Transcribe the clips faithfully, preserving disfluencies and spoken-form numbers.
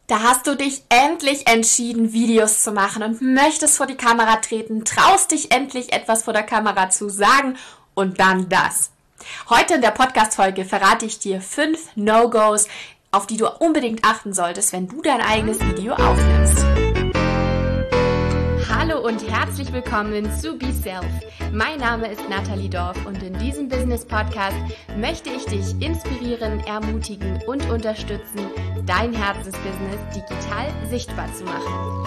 Da hast du dich endlich entschieden, Videos zu machen und möchtest vor die Kamera treten, traust dich endlich etwas vor der Kamera zu sagen und dann das. Heute in der Podcast-Folge verrate ich dir fünf No-Gos, auf die du unbedingt achten solltest, wenn du dein eigenes Video aufnimmst. Hallo und herzlich willkommen zu Be Self. Mein Name ist Nathalie Dorf und in diesem Business-Podcast möchte ich dich inspirieren, ermutigen und unterstützen, dein Herzensbusiness digital sichtbar zu machen.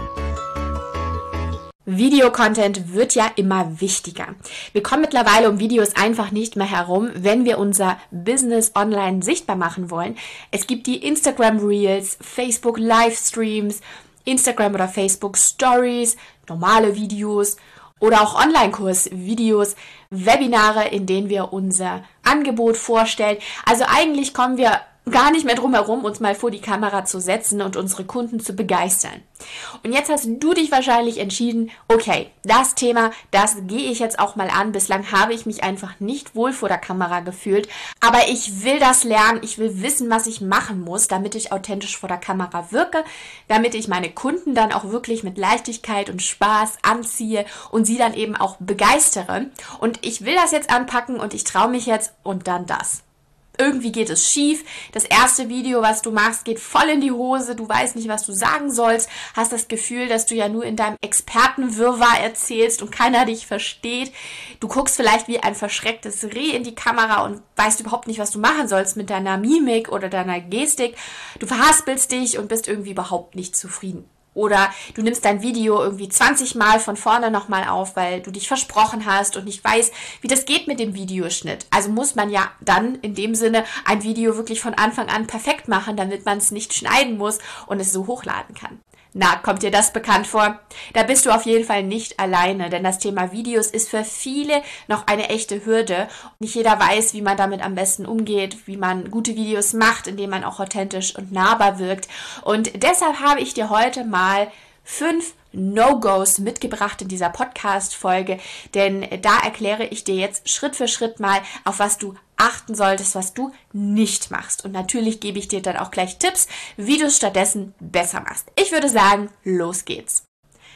Videocontent wird ja immer wichtiger. Wir kommen mittlerweile um Videos einfach nicht mehr herum, wenn wir unser Business online sichtbar machen wollen. Es gibt die Instagram Reels, Facebook Livestreams, Instagram oder Facebook Stories, normale Videos oder auch Online-Kurs-Videos, Webinare, in denen wir unser Angebot vorstellen. Also eigentlich kommen wir gar nicht mehr drum herum, uns mal vor die Kamera zu setzen und unsere Kunden zu begeistern. Und jetzt hast du dich wahrscheinlich entschieden, okay, das Thema, das gehe ich jetzt auch mal an. Bislang habe ich mich einfach nicht wohl vor der Kamera gefühlt, aber ich will das lernen, ich will wissen, was ich machen muss, damit ich authentisch vor der Kamera wirke, damit ich meine Kunden dann auch wirklich mit Leichtigkeit und Spaß anziehe und sie dann eben auch begeistere. Und ich will das jetzt anpacken und ich traue mich jetzt und dann das. Irgendwie geht es schief. Das erste Video, was du machst, geht voll in die Hose. Du weißt nicht, was du sagen sollst. Hast das Gefühl, dass du ja nur in deinem Expertenwirrwarr erzählst und keiner dich versteht. Du guckst vielleicht wie ein verschrecktes Reh in die Kamera und weißt überhaupt nicht, was du machen sollst mit deiner Mimik oder deiner Gestik. Du verhaspelst dich und bist irgendwie überhaupt nicht zufrieden. Oder du nimmst dein Video irgendwie zwanzig Mal von vorne nochmal auf, weil du dich versprochen hast und nicht weißt, wie das geht mit dem Videoschnitt. Also muss man ja dann in dem Sinne ein Video wirklich von Anfang an perfekt machen, damit man es nicht schneiden muss und es so hochladen kann. Na, kommt dir das bekannt vor? Da bist du auf jeden Fall nicht alleine, denn das Thema Videos ist für viele noch eine echte Hürde. Nicht jeder weiß, wie man damit am besten umgeht, wie man gute Videos macht, indem man auch authentisch und nahbar wirkt. Und deshalb habe ich dir heute mal fünf No-Gos mitgebracht in dieser Podcast-Folge, denn da erkläre ich dir jetzt Schritt für Schritt mal, auf was du achten solltest, was du nicht machst. Und natürlich gebe ich dir dann auch gleich Tipps, wie du es stattdessen besser machst. Ich würde sagen, los geht's.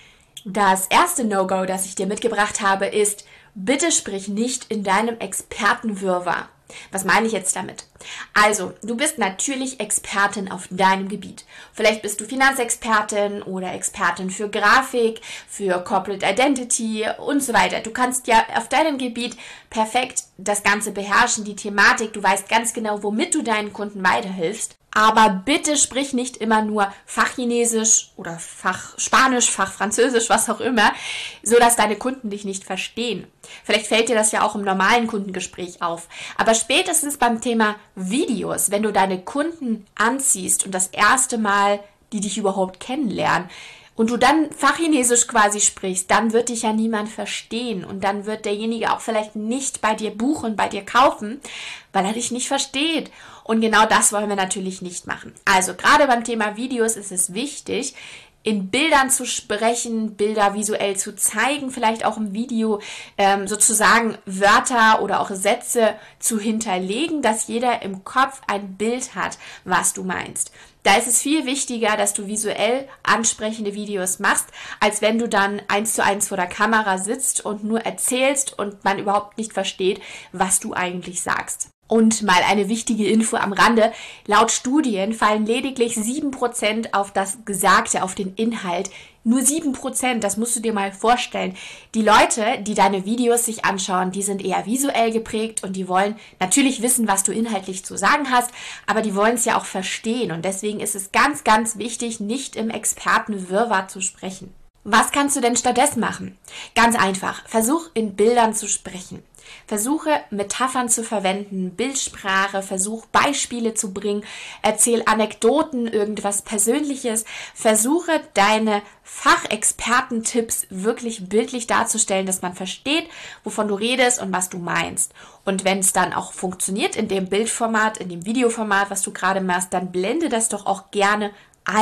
Das erste No-Go, das ich dir mitgebracht habe, ist, bitte sprich nicht in deinem Expertenwirrwarr. Was meine ich jetzt damit? Also, du bist natürlich Expertin auf deinem Gebiet. Vielleicht bist du Finanzexpertin oder Expertin für Grafik, für Corporate Identity und so weiter. Du kannst ja auf deinem Gebiet perfekt das Ganze beherrschen, die Thematik. Du weißt ganz genau, womit du deinen Kunden weiterhilfst. Aber bitte sprich nicht immer nur Fachchinesisch oder Fachspanisch, Fachfranzösisch, was auch immer, so dass deine Kunden dich nicht verstehen. Vielleicht fällt dir das ja auch im normalen Kundengespräch auf. Aber spätestens beim Thema Videos, wenn du deine Kunden anziehst und das erste Mal, die dich überhaupt kennenlernen, und du dann Fachchinesisch quasi sprichst, dann wird dich ja niemand verstehen und dann wird derjenige auch vielleicht nicht bei dir buchen, bei dir kaufen, weil er dich nicht versteht. Und genau das wollen wir natürlich nicht machen. Also gerade beim Thema Videos ist es wichtig, in Bildern zu sprechen, Bilder visuell zu zeigen, vielleicht auch im Video ähm, sozusagen Wörter oder auch Sätze zu hinterlegen, dass jeder im Kopf ein Bild hat, was du meinst. Da ist es viel wichtiger, dass du visuell ansprechende Videos machst, als wenn du dann eins zu eins vor der Kamera sitzt und nur erzählst und man überhaupt nicht versteht, was du eigentlich sagst. Und mal eine wichtige Info am Rande. Laut Studien fallen lediglich sieben Prozent auf das Gesagte, auf den Inhalt. Nur sieben Prozent, das musst du dir mal vorstellen. Die Leute, die deine Videos sich anschauen, die sind eher visuell geprägt und die wollen natürlich wissen, was du inhaltlich zu sagen hast, aber die wollen es ja auch verstehen. Und deswegen ist es ganz, ganz wichtig, nicht im Expertenwirrwarr zu sprechen. Was kannst du denn stattdessen machen? Ganz einfach. Versuch in Bildern zu sprechen. Versuche Metaphern zu verwenden, Bildsprache, versuch Beispiele zu bringen, erzähl Anekdoten, irgendwas Persönliches. Versuche deine Fachexpertentipps wirklich bildlich darzustellen, dass man versteht, wovon du redest und was du meinst. Und wenn es dann auch funktioniert in dem Bildformat, in dem Videoformat, was du gerade machst, dann blende das doch auch gerne ein.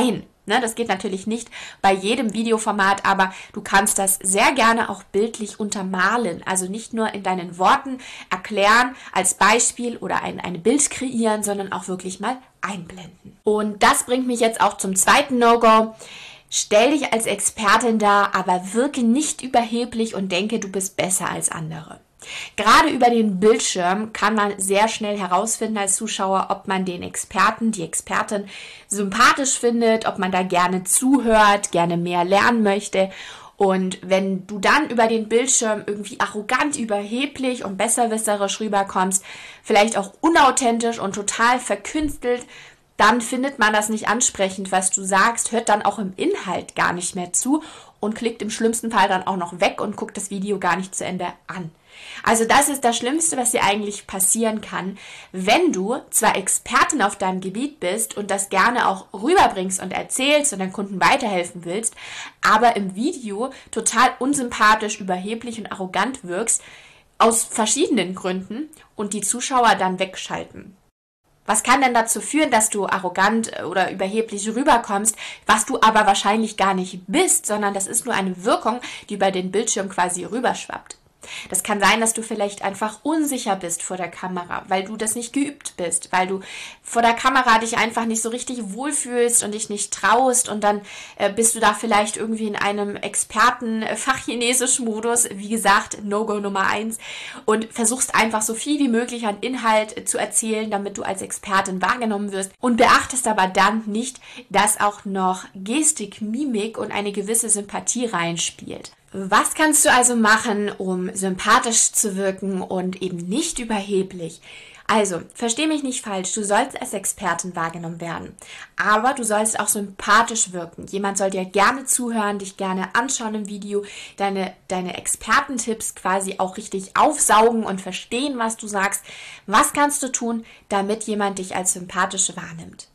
Ne, das geht natürlich nicht bei jedem Videoformat, aber du kannst das sehr gerne auch bildlich untermalen. Also nicht nur in deinen Worten erklären als Beispiel oder ein, ein Bild kreieren, sondern auch wirklich mal einblenden. Und das bringt mich jetzt auch zum zweiten No-Go. Stell dich als Expertin dar, aber wirke nicht überheblich und denke, du bist besser als andere. Gerade über den Bildschirm kann man sehr schnell herausfinden als Zuschauer, ob man den Experten, die Expertin sympathisch findet, ob man da gerne zuhört, gerne mehr lernen möchte. Und wenn du dann über den Bildschirm irgendwie arrogant, überheblich und besserwisserisch rüberkommst, vielleicht auch unauthentisch und total verkünstelt, dann findet man das nicht ansprechend, was du sagst, hört dann auch im Inhalt gar nicht mehr zu und klickt im schlimmsten Fall dann auch noch weg und guckt das Video gar nicht zu Ende an. Also das ist das Schlimmste, was dir eigentlich passieren kann, wenn du zwar Expertin auf deinem Gebiet bist und das gerne auch rüberbringst und erzählst und deinen Kunden weiterhelfen willst, aber im Video total unsympathisch, überheblich und arrogant wirkst, aus verschiedenen Gründen und die Zuschauer dann wegschalten. Was kann denn dazu führen, dass du arrogant oder überheblich rüberkommst, was du aber wahrscheinlich gar nicht bist, sondern das ist nur eine Wirkung, die über den Bildschirm quasi rüberschwappt. Das kann sein, dass du vielleicht einfach unsicher bist vor der Kamera, weil du das nicht geübt bist, weil du vor der Kamera dich einfach nicht so richtig wohlfühlst und dich nicht traust und dann äh, bist du da vielleicht irgendwie in einem Experten-Fachchinesisch-Modus, wie gesagt, No-Go Nummer eins, und versuchst einfach so viel wie möglich an Inhalt zu erzählen, damit du als Expertin wahrgenommen wirst und beachtest aber dann nicht, dass auch noch Gestik, Mimik und eine gewisse Sympathie reinspielt. Was kannst du also machen, um sympathisch zu wirken und eben nicht überheblich? Also, versteh mich nicht falsch, du sollst als Expertin wahrgenommen werden, aber du sollst auch sympathisch wirken. Jemand soll dir gerne zuhören, dich gerne anschauen im Video, deine, deine Expertentipps quasi auch richtig aufsaugen und verstehen, was du sagst. Was kannst du tun, damit jemand dich als sympathisch wahrnimmt?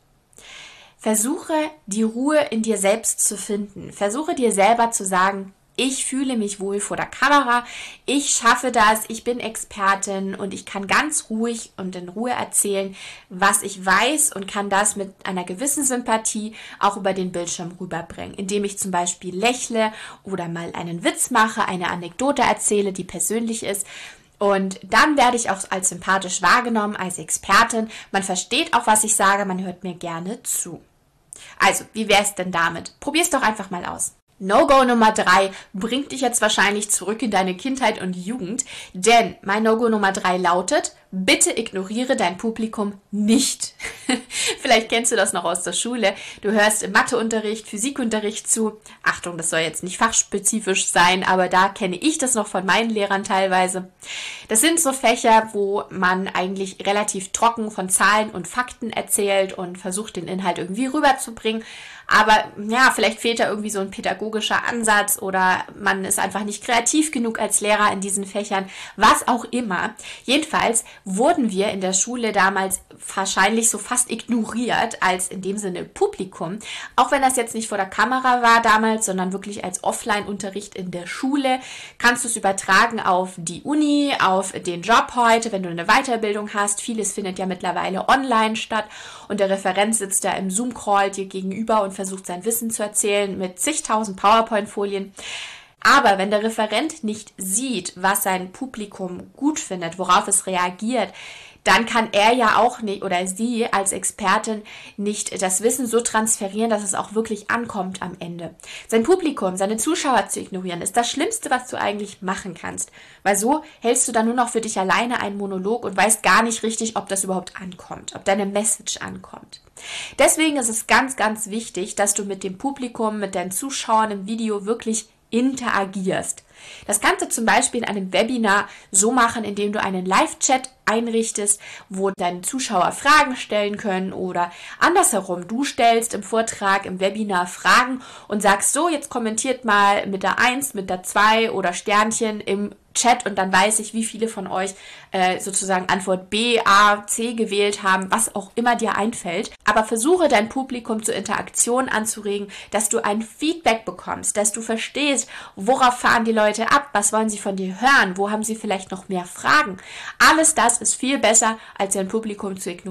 Versuche, die Ruhe in dir selbst zu finden. Versuche dir selber zu sagen, ich fühle mich wohl vor der Kamera, ich schaffe das, ich bin Expertin und ich kann ganz ruhig und in Ruhe erzählen, was ich weiß und kann das mit einer gewissen Sympathie auch über den Bildschirm rüberbringen, indem ich zum Beispiel lächle oder mal einen Witz mache, eine Anekdote erzähle, die persönlich ist. Und dann werde ich auch als sympathisch wahrgenommen, als Expertin. Man versteht auch, was ich sage, man hört mir gerne zu. Also, wie wäre es denn damit? Probier's doch einfach mal aus. No-Go Nummer drei bringt dich jetzt wahrscheinlich zurück in deine Kindheit und Jugend, denn mein No-Go Nummer drei lautet, bitte ignoriere dein Publikum nicht. Vielleicht kennst du das noch aus der Schule. Du hörst im Matheunterricht, Physikunterricht zu. Achtung, das soll jetzt nicht fachspezifisch sein, aber da kenne ich das noch von meinen Lehrern teilweise. Das sind so Fächer, wo man eigentlich relativ trocken von Zahlen und Fakten erzählt und versucht, den Inhalt irgendwie rüberzubringen. Aber ja, vielleicht fehlt da irgendwie so ein pädagogischer Ansatz oder man ist einfach nicht kreativ genug als Lehrer in diesen Fächern, was auch immer. Jedenfalls wurden wir in der Schule damals wahrscheinlich so fast ignoriert als in dem Sinne Publikum. Auch wenn das jetzt nicht vor der Kamera war damals, sondern wirklich als Offline-Unterricht in der Schule, kannst du es übertragen auf die Uni, auf den Job heute, wenn du eine Weiterbildung hast. Vieles findet ja mittlerweile online statt und der Referent sitzt da im Zoom-Call dir gegenüber und versucht sein Wissen zu erzählen mit zigtausend PowerPoint-Folien. Aber wenn der Referent nicht sieht, was sein Publikum gut findet, worauf es reagiert, dann kann er ja auch nicht oder sie als Expertin nicht das Wissen so transferieren, dass es auch wirklich ankommt am Ende. Sein Publikum, seine Zuschauer zu ignorieren, ist das Schlimmste, was du eigentlich machen kannst. Weil so hältst du dann nur noch für dich alleine einen Monolog und weißt gar nicht richtig, ob das überhaupt ankommt, ob deine Message ankommt. Deswegen ist es ganz, ganz wichtig, dass du mit dem Publikum, mit deinen Zuschauern im Video wirklich interagierst. Das kannst du zum Beispiel in einem Webinar so machen, indem du einen Live-Chat einrichtest, wo deine Zuschauer Fragen stellen können oder andersherum, du stellst im Vortrag, im Webinar Fragen und sagst so, jetzt kommentiert mal mit der eins, mit der zwei oder Sternchen im Chat und dann weiß ich, wie viele von euch äh, sozusagen Antwort B, A, C gewählt haben, was auch immer dir einfällt. Aber versuche dein Publikum zur Interaktion anzuregen, dass du ein Feedback bekommst, dass du verstehst, worauf fahren die Leute ab, was wollen sie von dir hören, wo haben sie vielleicht noch mehr Fragen. Alles das ist viel besser, als dein Publikum zu ignorieren.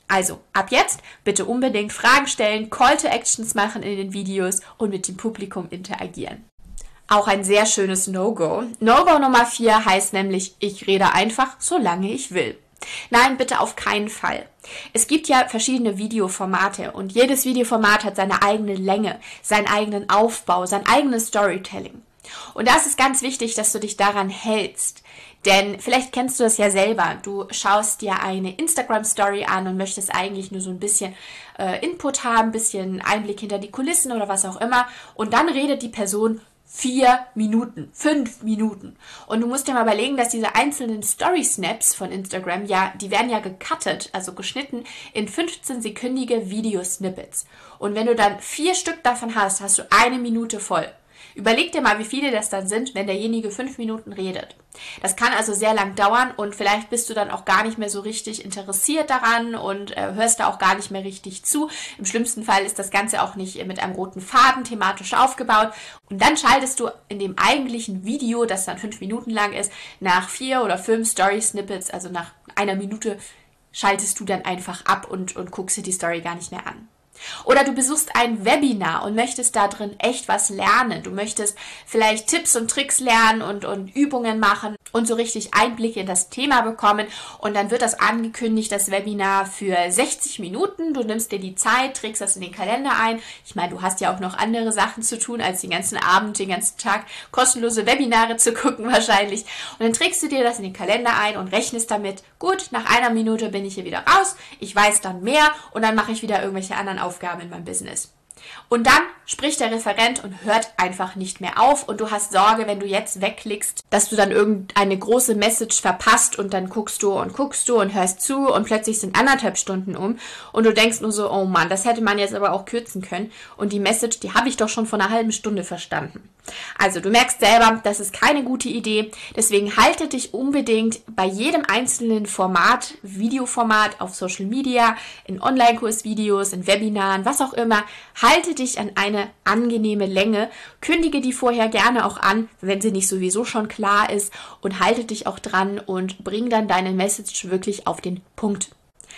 Also, ab jetzt bitte unbedingt Fragen stellen, Call to Actions machen in den Videos und mit dem Publikum interagieren. Auch ein sehr schönes No-Go. No-Go Nummer vier heißt nämlich, ich rede einfach, solange ich will. Nein, bitte auf keinen Fall. Es gibt ja verschiedene Videoformate und jedes Videoformat hat seine eigene Länge, seinen eigenen Aufbau, sein eigenes Storytelling. Und da ist es ganz wichtig, dass du dich daran hältst. Denn vielleicht kennst du das ja selber. Du schaust dir eine Instagram-Story an und möchtest eigentlich nur so ein bisschen äh, Input haben, ein bisschen Einblick hinter die Kulissen oder was auch immer. Und dann redet die Person vier Minuten, fünf Minuten. Und du musst dir mal überlegen, dass diese einzelnen Story-Snaps von Instagram, ja, die werden ja gecuttet, also geschnitten in fünfzehn-sekündige Videosnippets. Und wenn du dann vier Stück davon hast, hast du eine Minute voll. Überleg dir mal, wie viele das dann sind, wenn derjenige fünf Minuten redet. Das kann also sehr lang dauern und vielleicht bist du dann auch gar nicht mehr so richtig interessiert daran und äh, hörst da auch gar nicht mehr richtig zu. Im schlimmsten Fall ist das Ganze auch nicht mit einem roten Faden thematisch aufgebaut. Und dann schaltest du in dem eigentlichen Video, das dann fünf Minuten lang ist, nach vier oder fünf Story-Snippets, also nach einer Minute, schaltest du dann einfach ab und, und guckst dir die Story gar nicht mehr an. Oder du besuchst ein Webinar und möchtest da drin echt was lernen. Du möchtest vielleicht Tipps und Tricks lernen und, und Übungen machen und so richtig Einblicke in das Thema bekommen. Und dann wird das angekündigt, das Webinar für sechzig Minuten. Du nimmst dir die Zeit, trägst das in den Kalender ein. Ich meine, du hast ja auch noch andere Sachen zu tun, als den ganzen Abend, den ganzen Tag kostenlose Webinare zu gucken wahrscheinlich. Und dann trägst du dir das in den Kalender ein und rechnest damit, gut, nach einer Minute bin ich hier wieder raus, ich weiß dann mehr und dann mache ich wieder irgendwelche anderen Aufgaben in meinem Business. Und dann spricht der Referent und hört einfach nicht mehr auf und du hast Sorge, wenn du jetzt wegklickst, dass du dann irgendeine große Message verpasst und dann guckst du und guckst du und hörst zu und plötzlich sind anderthalb Stunden um und du denkst nur so, oh Mann, das hätte man jetzt aber auch kürzen können und die Message, die habe ich doch schon vor einer halben Stunde verstanden. Also du merkst selber, das ist keine gute Idee, deswegen halte dich unbedingt bei jedem einzelnen Format, Videoformat auf Social Media, in Online-Kursvideos, in Webinaren, was auch immer, halte dich an eine angenehme Länge, kündige die vorher gerne auch an, wenn sie nicht sowieso schon klar ist und halte dich auch dran und bring dann deine Message wirklich auf den Punkt.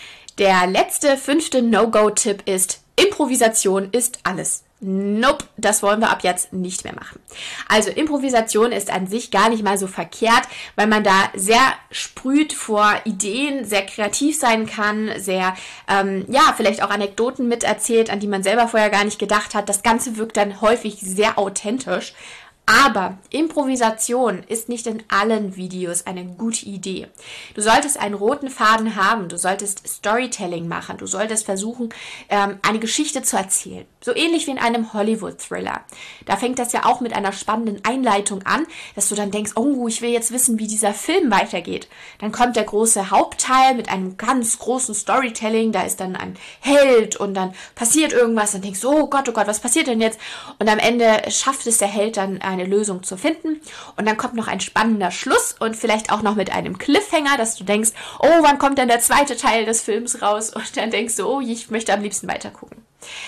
Der letzte, fünfte No-Go-Tipp ist, Improvisation ist alles. Nope, das wollen wir ab jetzt nicht mehr machen. Also Improvisation ist an sich gar nicht mal so verkehrt, weil man da sehr sprüht vor Ideen, sehr kreativ sein kann, sehr, ähm, ja, vielleicht auch Anekdoten miterzählt, an die man selber vorher gar nicht gedacht hat. Das Ganze wirkt dann häufig sehr authentisch. Aber Improvisation ist nicht in allen Videos eine gute Idee. Du solltest einen roten Faden haben, du solltest Storytelling machen, du solltest versuchen, ähm, eine Geschichte zu erzählen. So ähnlich wie in einem Hollywood-Thriller. Da fängt das ja auch mit einer spannenden Einleitung an, dass du dann denkst, oh, ich will jetzt wissen, wie dieser Film weitergeht. Dann kommt der große Hauptteil mit einem ganz großen Storytelling, da ist dann ein Held und dann passiert irgendwas, dann denkst du, oh Gott, oh Gott, was passiert denn jetzt? Und am Ende schafft es der Held dann eine Lösung zu finden und dann kommt noch ein spannender Schluss und vielleicht auch noch mit einem Cliffhanger, dass du denkst, oh, wann kommt denn der zweite Teil des Films raus? Und dann denkst du, oh, ich möchte am liebsten weiter gucken.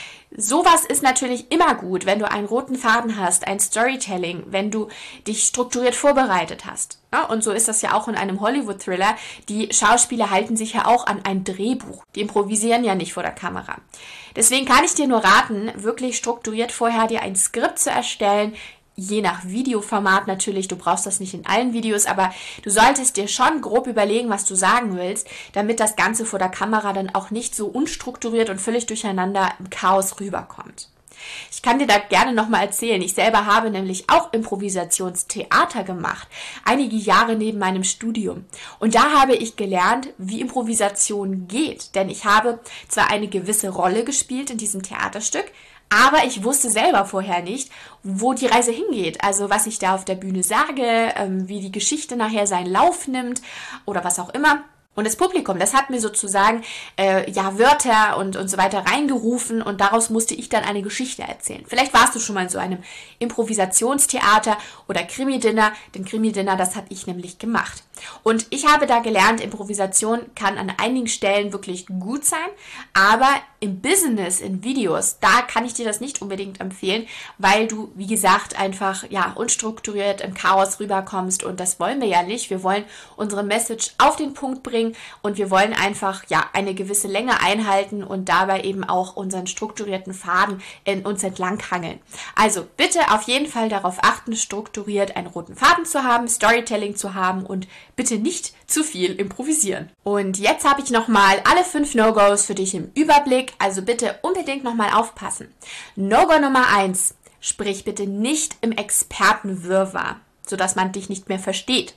Sowas ist natürlich immer gut, wenn du einen roten Faden hast, ein Storytelling, wenn du dich strukturiert vorbereitet hast. Ja, und so ist das ja auch in einem Hollywood-Thriller. Die Schauspieler halten sich ja auch an ein Drehbuch. Die improvisieren ja nicht vor der Kamera. Deswegen kann ich dir nur raten, wirklich strukturiert vorher dir ein Skript zu erstellen, je nach Videoformat natürlich, du brauchst das nicht in allen Videos, aber du solltest dir schon grob überlegen, was du sagen willst, damit das Ganze vor der Kamera dann auch nicht so unstrukturiert und völlig durcheinander im Chaos rüberkommt. Ich kann dir da gerne nochmal erzählen, ich selber habe nämlich auch Improvisationstheater gemacht, einige Jahre neben meinem Studium. Und da habe ich gelernt, wie Improvisation geht, denn ich habe zwar eine gewisse Rolle gespielt in diesem Theaterstück, aber ich wusste selber vorher nicht, wo die Reise hingeht. Also was ich da auf der Bühne sage, ähm, wie die Geschichte nachher seinen Lauf nimmt oder was auch immer. Und das Publikum, das hat mir sozusagen äh, ja Wörter und, und so weiter reingerufen und daraus musste ich dann eine Geschichte erzählen. Vielleicht warst du schon mal in so einem Improvisationstheater oder Krimi-Dinner. Den Krimi-Dinner, das habe ich nämlich gemacht. Und ich habe da gelernt, Improvisation kann an einigen Stellen wirklich gut sein, aber im Business, in Videos, da kann ich dir das nicht unbedingt empfehlen, weil du, wie gesagt, einfach ja unstrukturiert im Chaos rüberkommst und das wollen wir ja nicht. Wir wollen unsere Message auf den Punkt bringen bringen und wir wollen einfach ja eine gewisse Länge einhalten und dabei eben auch unseren strukturierten Faden in uns entlang hangeln. Also bitte auf jeden Fall darauf achten, strukturiert einen roten Faden zu haben, Storytelling zu haben und bitte nicht zu viel improvisieren. Und jetzt habe ich nochmal alle fünf No-Gos für dich im Überblick, also bitte unbedingt nochmal aufpassen. No-Go Nummer eins, sprich bitte nicht im Expertenwirrwarr, sodass man dich nicht mehr versteht.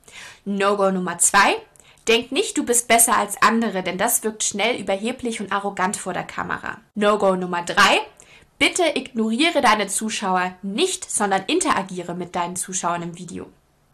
No-Go Nummer zwei, denk nicht, du bist besser als andere, denn das wirkt schnell überheblich und arrogant vor der Kamera. No-Go Nummer drei, bitte ignoriere deine Zuschauer nicht, sondern interagiere mit deinen Zuschauern im Video.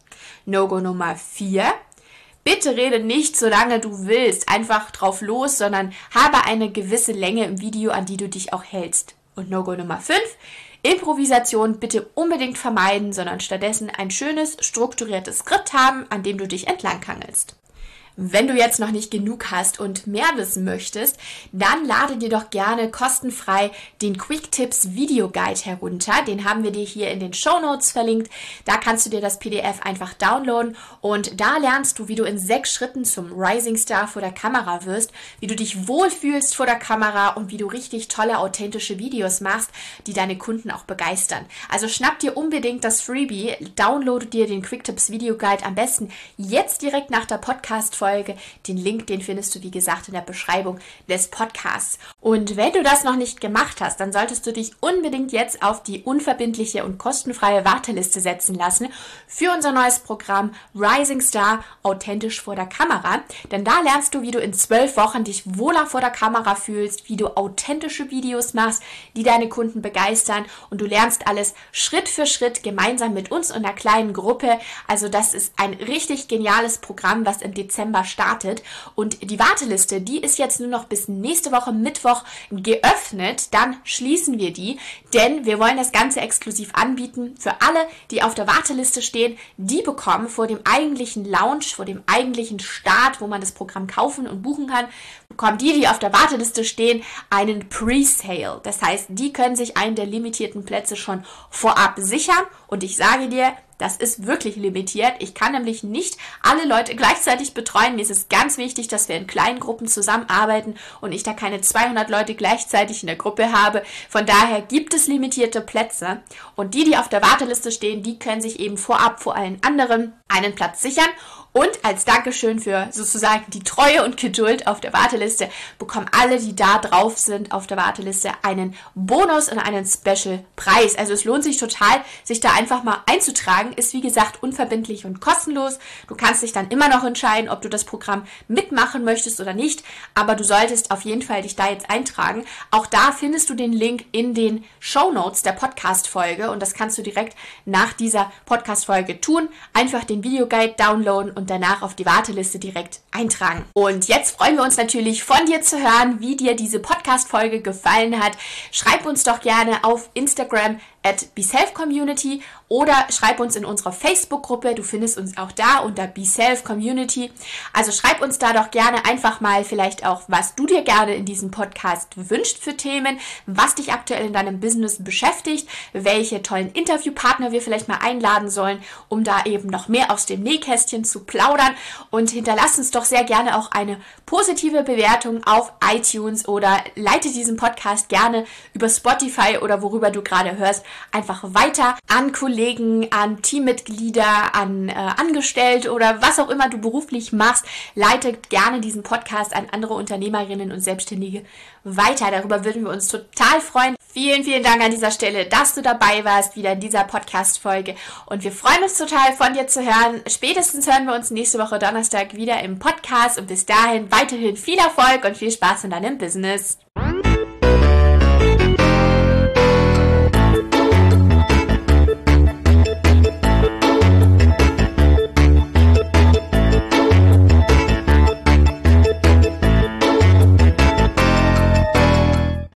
No-Go Nummer vier, bitte rede nicht, solange du willst, einfach drauf los, sondern habe eine gewisse Länge im Video, an die du dich auch hältst. Und No-Go Nummer fünf, Improvisation bitte unbedingt vermeiden, sondern stattdessen ein schönes, strukturiertes Skript haben, an dem du dich entlanghangelst. Wenn du jetzt noch nicht genug hast und mehr wissen möchtest, dann lade dir doch gerne kostenfrei den Quick Tips Video Guide herunter. Den haben wir dir hier in den Shownotes verlinkt. Da kannst du dir das P D F einfach downloaden und da lernst du, wie du in sechs Schritten zum Rising Star vor der Kamera wirst, wie du dich wohlfühlst vor der Kamera und wie du richtig tolle, authentische Videos machst, die deine Kunden auch begeistern. Also schnapp dir unbedingt das Freebie, downloade dir den Quick Tips Video Guide am besten jetzt direkt nach der Podcast-Folge. Den Link, den findest du, wie gesagt, in der Beschreibung des Podcasts. Und wenn du das noch nicht gemacht hast, dann solltest du dich unbedingt jetzt auf die unverbindliche und kostenfreie Warteliste setzen lassen für unser neues Programm Rising Star authentisch vor der Kamera. Denn da lernst du, wie du in zwölf Wochen dich wohler vor der Kamera fühlst, wie du authentische Videos machst, die deine Kunden begeistern und du lernst alles Schritt für Schritt gemeinsam mit uns und einer kleinen Gruppe. Also das ist ein richtig geniales Programm, was im Dezember startet und die Warteliste, die ist jetzt nur noch bis nächste Woche Mittwoch geöffnet, dann schließen wir die, denn wir wollen das Ganze exklusiv anbieten für alle, die auf der Warteliste stehen, die bekommen vor dem eigentlichen Launch, vor dem eigentlichen Start, wo man das Programm kaufen und buchen kann, bekommen die, die auf der Warteliste stehen, einen Pre-Sale. Das heißt, die können sich einen der limitierten Plätze schon vorab sichern und ich sage dir, das ist wirklich limitiert. Ich kann nämlich nicht alle Leute gleichzeitig betreuen. Mir ist es ganz wichtig, dass wir in kleinen Gruppen zusammenarbeiten und ich da keine zweihundert Leute gleichzeitig in der Gruppe habe. Von daher gibt es limitierte Plätze und die, die auf der Warteliste stehen, die können sich eben vorab vor allen anderen einen Platz sichern. Und als Dankeschön für sozusagen die Treue und Geduld auf der Warteliste bekommen alle, die da drauf sind auf der Warteliste, einen Bonus und einen Special-Preis. Also es lohnt sich total, sich da einfach mal einzutragen. Ist wie gesagt unverbindlich und kostenlos. Du kannst dich dann immer noch entscheiden, ob du das Programm mitmachen möchtest oder nicht. Aber du solltest auf jeden Fall dich da jetzt eintragen. Auch da findest du den Link in den Shownotes der Podcast-Folge. Und das kannst du direkt nach dieser Podcast-Folge tun. Einfach den Videoguide downloaden und danach auf die Warteliste direkt eintragen. Und jetzt freuen wir uns natürlich von dir zu hören, wie dir diese Podcast-Folge gefallen hat. Schreib uns doch gerne auf Instagram at BeSelf-Community oder schreib uns in unserer Facebook-Gruppe. Du findest uns auch da unter BeSelf-Community. Also schreib uns da doch gerne einfach mal vielleicht auch, was du dir gerne in diesem Podcast wünschst für Themen, was dich aktuell in deinem Business beschäftigt, welche tollen Interviewpartner wir vielleicht mal einladen sollen, um da eben noch mehr aus dem Nähkästchen zu plaudern. Und hinterlass uns doch sehr gerne auch eine positive Bewertung auf iTunes oder leite diesen Podcast gerne über Spotify oder worüber du gerade hörst einfach weiter an Kollegen, an Teammitglieder, an äh, Angestellte oder was auch immer du beruflich machst. Leite gerne diesen Podcast an andere Unternehmerinnen und Selbstständige weiter. Darüber würden wir uns total freuen. Vielen, vielen Dank an dieser Stelle, dass du dabei warst, wieder in dieser Podcast-Folge. Und wir freuen uns total, von dir zu hören. Spätestens hören wir uns nächste Woche Donnerstag wieder im Podcast. Und bis dahin weiterhin viel Erfolg und viel Spaß in deinem Business.